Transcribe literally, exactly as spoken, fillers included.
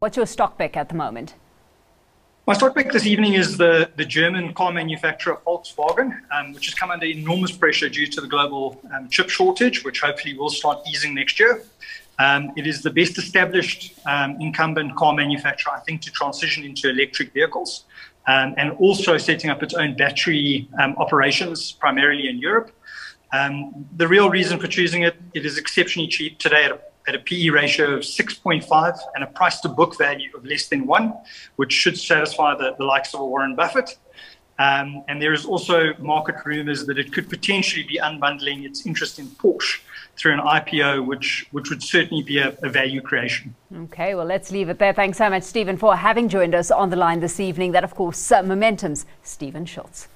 What's your stock pick at the moment? My stock pick this evening is the, the German car manufacturer Volkswagen, um, which has come under enormous pressure due to the global um, chip shortage, which hopefully will start easing next year. Um, it is the best established um, incumbent car manufacturer, I think, to transition into electric vehicles, um, and also setting up its own battery um, operations, primarily in Europe. Um, the real reason for choosing it, it is exceptionally cheap today at a at a P E ratio of six point five and a price to book value of less than one, which should satisfy the, the likes of a Warren Buffett. Um, and there is also market rumors that it could potentially be unbundling its interest in Porsche through an I P O, which, which would certainly be a, a value creation. Okay, well, let's leave it there. Thanks so much, Stephen, for having joined us on the line this evening. That, of course, uh, Momentum's Stephen Schultz.